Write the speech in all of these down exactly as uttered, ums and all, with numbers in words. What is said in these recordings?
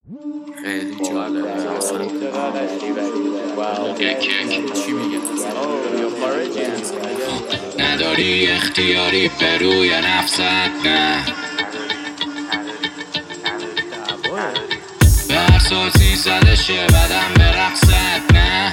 خیلی جالبه اصلا. چی میگه؟ نداری اختیاری به روی نفست، نه به هر سازی زدشه بدم به رقصت، نه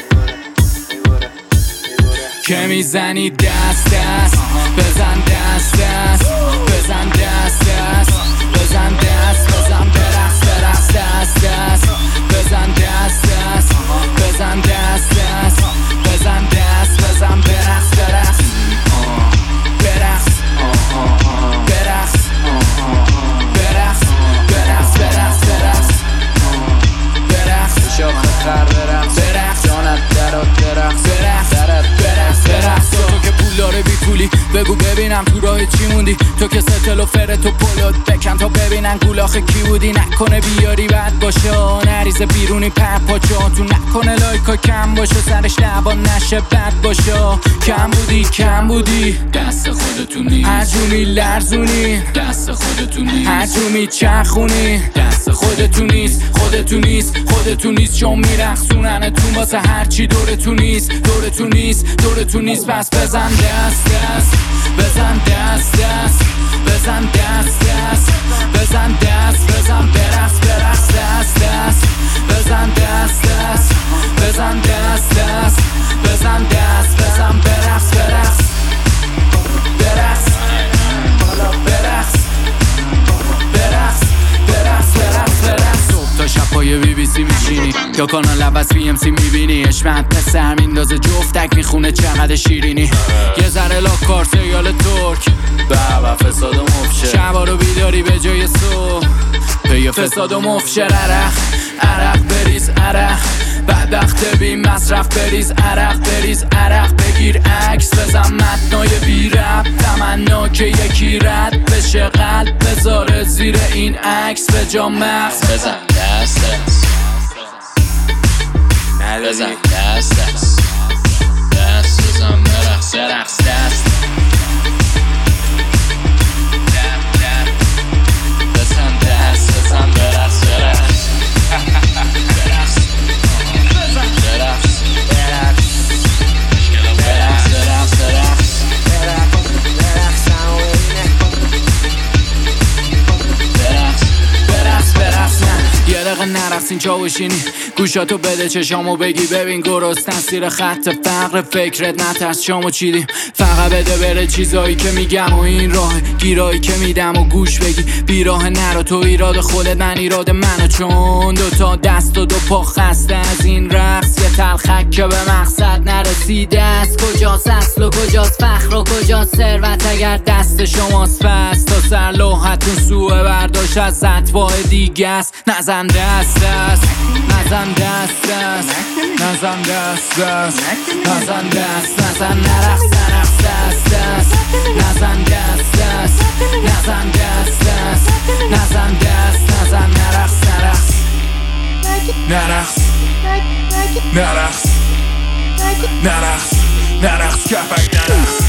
که میزنی دست دست بزن دست دست بزن دست دست بزن دست بزن برقص برقص دست دست بزن دست دست بزن دست دست بزن دست بزن برقص برقص برقص برقص برقص برقص برقص برقص برقص شاخ خر برقص برقص جانت درات برقص برقص درت برقص برقص تو که پول داره بی پولی بگو ببینم تو راه چی موندی، تو که ستل و فرت و پلوت بکن تا ببینن گولاخه کی بودی، نکنه بیاری بد باشه نریزه بیرونی پر پاچه تو نکنه لایکا کم باشه سرش لبا نشه بد باشه کم بودی کم بودی دست خودتونی هجومی لرزونی دست خودتونی هجومی چرخونی دست خودتون نیست خودتون نیست خودتون نیست چون میرخصونن تو واسه هرچی دورتون نیست دورتون نیست دورتون نیست پس بزن دست دست بزن دست دست بزن دست دست بزن دست بزن برقص برقص دست دست بزن دست دست بزن دست دست بزن دست بزن برقص برقص برقص برقص برقص برقص برقص برقص صبح تا شب پای بی بی سی میشینی یا کانال عوض بی ام سی میبینی اشمت پسر میندازه جفتک میخونه چقدر شیرینی یه ذره لاکار سیال ترک بابا فساد و مفشه شبا رو بیداری به جای صبح پی فساد و مفشه عرق عرق بریز عرق بدبخت بی مصرف بریز عرق بریز عرق بگیر عکس بزن متنای بی رب تمنا که یکی رد بشه قلب بذاره زیر این عکس به جا مغز بزن دست دست بزن دست دست دست بزن برقص برقص دست بزن دست بزن برقص برقص برقص برقص برقص برقص برقص یه دقیقه نرقصین چاوشینی گوشاتو بده چشامو بگی ببین گرستن سیر خط فقر فکرت نترس شامو چیدیم فقط بده بره چیزایی که میگم و این راه گیرایی که میدم و گوش بگی بیراه نرو تو ایراد خودت من ایراد منو چون دوتا دست و دو پا خسته از این رقص یه تلخک که به مقصد نرسیده است کجاست اصل و کجاست فخر و کجاست ثروت اگر دست شماست پس تا سر لوحتون سوء برداشت از اتباع دیگه است نزن دست دست نزن دست دست نزن دست دست نزن دست نزن نرقص نرقص دست دست نزن دست دست نزن دست دست نزن دست نزن نرقص نرقص نرقص نرقص نرقص نرقص کپک نرقص